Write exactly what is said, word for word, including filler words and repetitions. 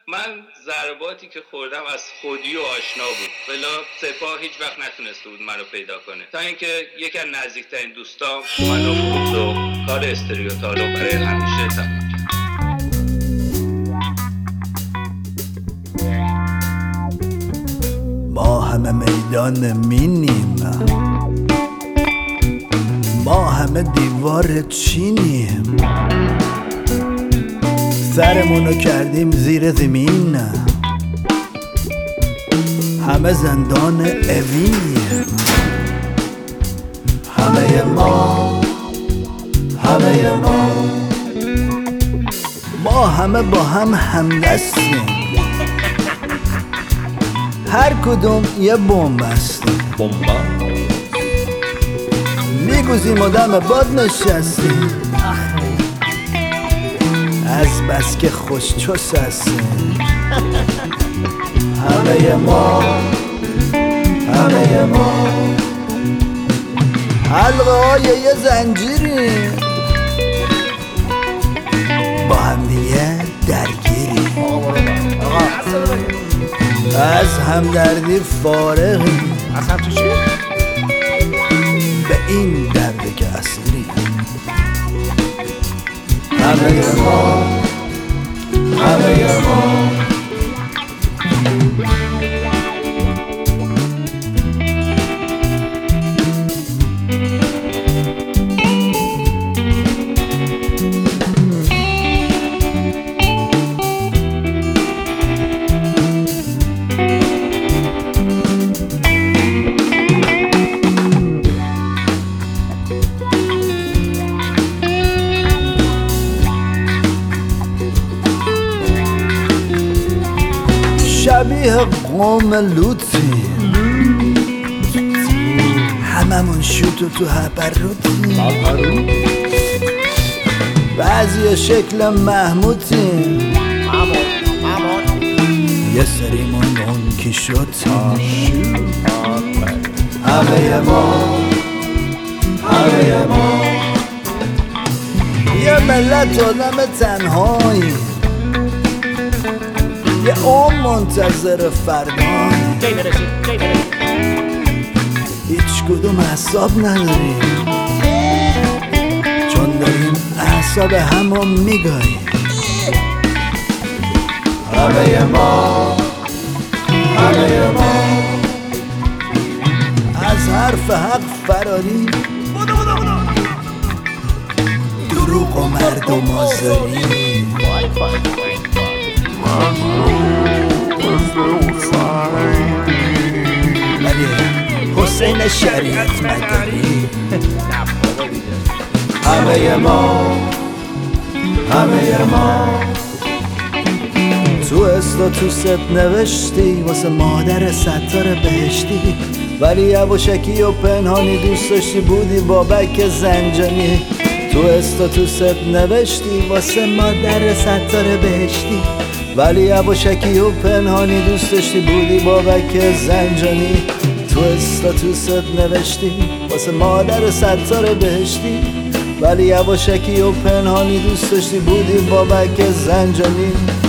من ضرباتی که خوردم از خودی و آشنا بود، بلا سپاه هیچ وقت نتونسته بود منو پیدا کنه، تا اینکه یکی از نزدیکترین دوستام منو فروخت و کار استریوتالو برای همیشه تموم کرد. ما همه میدان مینیم، ما همه دیوار چینیم، سرمونو کردیم زیر زمین، همه زندان اوینیم. همه ما همه ما ما همه با هم همدستیم، هر کدوم یه بمب هستیم، میگوزیم و دم باد نشستیم، از بس که خوش چس هستیم. همه ما همه ما حلقه های یه زنجیریم، با هم دیگه درگیریم، از همدردی فارغیم، از هم تو چی؟ به این درده که اسیریم. همه ما همه ما شبیه قوم لوطی، هممون شوتو تو هپروتی، بعضی شکل محمودی، یه سریمون دونکی شدیم. همه ما همه ما یه ملت آدم تنهایی، یه عمر منتظر فردایی، هیچ کدوم اعصاب نداریم، چون داریم اعصاب همو میگاییم. همه ما همه ما از حرف حق فراری، دروغ و مردم آزاری، ولی حسین شریعت مداری. همه ما همه ما تو استاتوست نوشتی واسه مادر ستار بهشتی، ولی یواشکی و پنهانی دوست داشتی بودی بابک زنجانی. تو استاتوست نوشتی واسه مادر ستار بهشتی، ولی یواشکی و پنهانی دوست داشتی بودی بابک زنجانی. تو استاتوست نوشتی واسه مادر ستار بهشتی، ولی یواشکی و پنهانی دوست داشتی بودی بابک زنجانی.